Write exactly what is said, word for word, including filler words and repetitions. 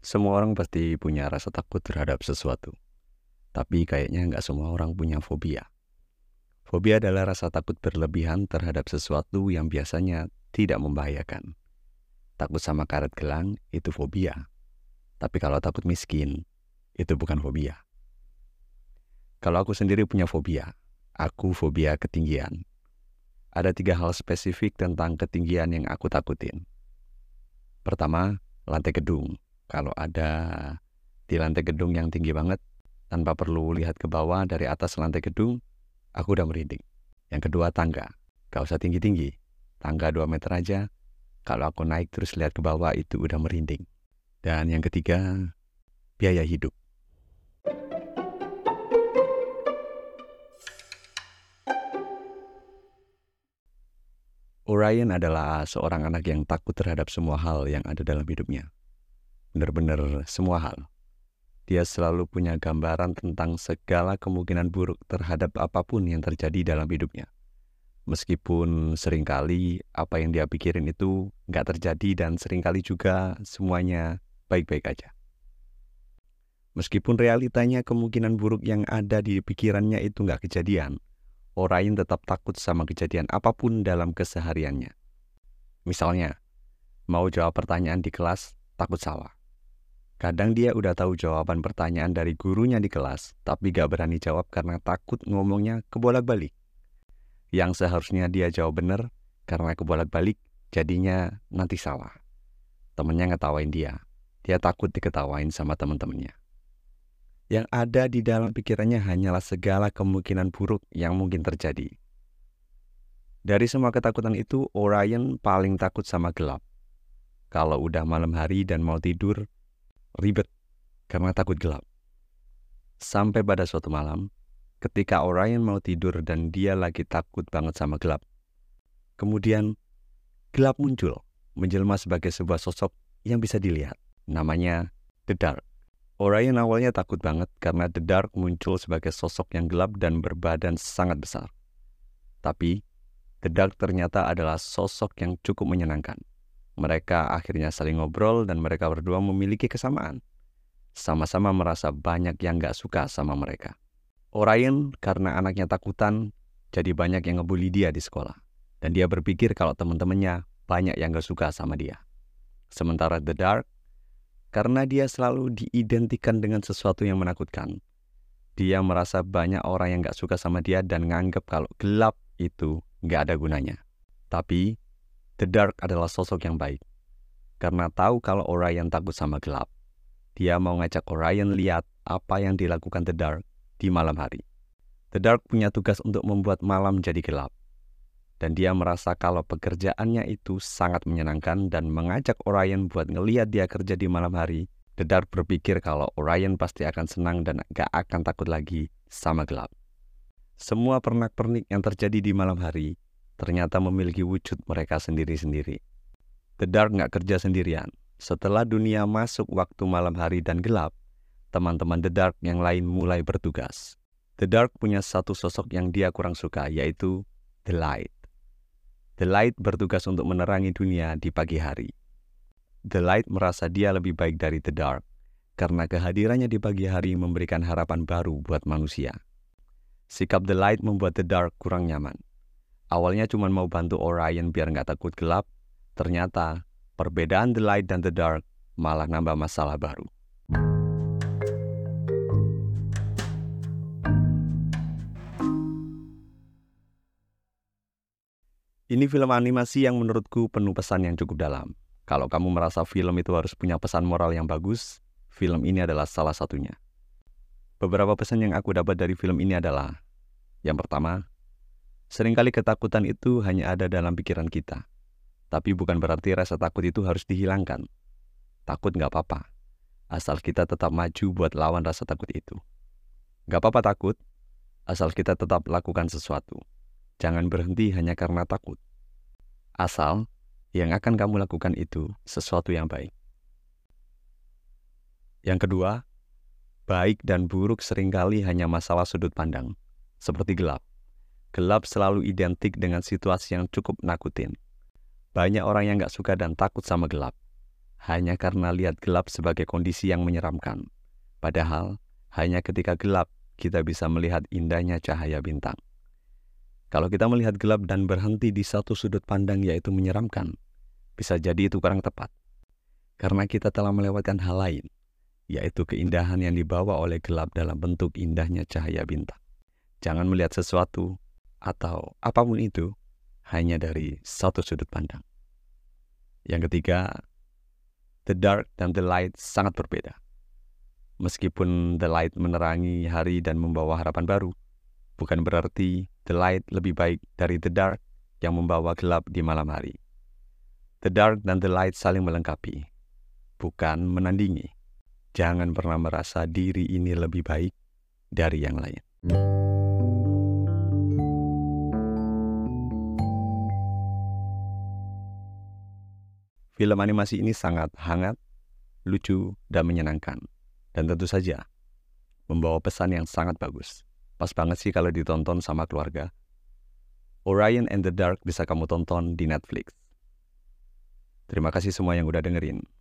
Semua orang pasti punya rasa takut terhadap sesuatu, tapi kayaknya nggak semua orang punya fobia. Fobia adalah rasa takut berlebihan terhadap sesuatu yang biasanya tidak membahayakan. Takut sama karet gelang itu fobia, tapi kalau takut miskin, itu bukan fobia. Kalau aku sendiri punya fobia, aku fobia ketinggian. Ada tiga hal spesifik tentang ketinggian yang aku takutin. Pertama, lantai gedung. Kalau ada di lantai gedung yang tinggi banget, tanpa perlu lihat ke bawah dari atas lantai gedung, aku udah merinding. Yang kedua, tangga. Gak usah tinggi-tinggi. Tangga dua meter aja, kalau aku naik terus lihat ke bawah itu udah merinding. Dan yang ketiga, biaya hidup. Orion adalah seorang anak yang takut terhadap semua hal yang ada dalam hidupnya. Benar-benar semua hal. Dia selalu punya gambaran tentang segala kemungkinan buruk terhadap apapun yang terjadi dalam hidupnya. Meskipun seringkali apa yang dia pikirin itu nggak terjadi dan seringkali juga semuanya baik-baik aja. Meskipun realitanya kemungkinan buruk yang ada di pikirannya itu nggak kejadian, Orion tetap takut sama kejadian apapun dalam kesehariannya. Misalnya, mau jawab pertanyaan di kelas, takut salah. Kadang dia udah tahu jawaban pertanyaan dari gurunya di kelas, tapi gak berani jawab karena takut ngomongnya kebolak-balik. Yang seharusnya dia jawab bener, karena kebolak-balik, jadinya nanti salah. Temennya ngetawain dia, dia takut diketawain sama temen-temennya. Yang ada di dalam pikirannya hanyalah segala kemungkinan buruk yang mungkin terjadi. Dari semua ketakutan itu, Orion paling takut sama gelap. Kalau udah malam hari dan mau tidur, ribet karena takut gelap. Sampai pada suatu malam, ketika Orion mau tidur dan dia lagi takut banget sama gelap. Kemudian, gelap muncul, menjelma sebagai sebuah sosok yang bisa dilihat. Namanya The Dark. Orion awalnya takut banget karena The Dark muncul sebagai sosok yang gelap dan berbadan sangat besar. Tapi, The Dark ternyata adalah sosok yang cukup menyenangkan. Mereka akhirnya saling ngobrol dan mereka berdua memiliki kesamaan. Sama-sama merasa banyak yang gak suka sama mereka. Orion karena anaknya takutan, jadi banyak yang ngebully dia di sekolah. Dan dia berpikir kalau teman-temannya banyak yang gak suka sama dia. Sementara The Dark, karena dia selalu diidentikan dengan sesuatu yang menakutkan, dia merasa banyak orang yang gak suka sama dia dan nganggep kalau gelap itu gak ada gunanya. Tapi, The Dark adalah sosok yang baik. Karena tahu kalau Orion takut sama gelap, dia mau ngajak Orion lihat apa yang dilakukan The Dark di malam hari. The Dark punya tugas untuk membuat malam jadi gelap. Dan dia merasa kalau pekerjaannya itu sangat menyenangkan dan mengajak Orion buat ngeliat dia kerja di malam hari. The Dark berpikir kalau Orion pasti akan senang dan gak akan takut lagi sama gelap. Semua pernak-pernik yang terjadi di malam hari ternyata memiliki wujud mereka sendiri-sendiri. The Dark gak kerja sendirian. Setelah dunia masuk waktu malam hari dan gelap, teman-teman The Dark yang lain mulai bertugas. The Dark punya satu sosok yang dia kurang suka, yaitu The Light. The Light bertugas untuk menerangi dunia di pagi hari. The Light merasa dia lebih baik dari The Dark, karena kehadirannya di pagi hari memberikan harapan baru buat manusia. Sikap The Light membuat The Dark kurang nyaman. Awalnya cuma mau bantu Orion biar nggak takut gelap, ternyata perbedaan The Light dan The Dark malah nambah masalah baru. Ini film animasi yang menurutku penuh pesan yang cukup dalam. Kalau kamu merasa film itu harus punya pesan moral yang bagus, film ini adalah salah satunya. Beberapa pesan yang aku dapat dari film ini adalah, yang pertama, seringkali ketakutan itu hanya ada dalam pikiran kita. Tapi bukan berarti rasa takut itu harus dihilangkan. Takut gak apa-apa, asal kita tetap maju buat lawan rasa takut itu. Gak apa-apa takut, asal kita tetap lakukan sesuatu. Jangan berhenti hanya karena takut. Asal yang akan kamu lakukan itu sesuatu yang baik. Yang kedua, baik dan buruk seringkali hanya masalah sudut pandang. Seperti gelap. Gelap selalu identik dengan situasi yang cukup nakutin. Banyak orang yang gak suka dan takut sama gelap. hanya karena lihat gelap sebagai kondisi yang menyeramkan. Padahal, hanya ketika gelap kita bisa melihat indahnya cahaya bintang. Kalau kita melihat gelap dan berhenti di satu sudut pandang yaitu menyeramkan, bisa jadi itu kurang tepat. Karena kita telah melewatkan hal lain, yaitu keindahan yang dibawa oleh gelap dalam bentuk indahnya cahaya bintang. Jangan melihat sesuatu atau apapun itu hanya dari satu sudut pandang. Yang ketiga, the dark dan the light sangat berbeda. Meskipun the light menerangi hari dan membawa harapan baru, bukan berarti the light lebih baik dari the dark yang membawa gelap di malam hari. The dark dan the light saling melengkapi, bukan menandingi. Jangan pernah merasa diri ini lebih baik dari yang lain. Film animasi ini sangat hangat, lucu, dan menyenangkan. Dan tentu saja, membawa pesan yang sangat bagus. Pas banget sih kalau ditonton sama keluarga. Orion and the Dark bisa kamu tonton di Netflix. Terima kasih semua yang udah dengerin.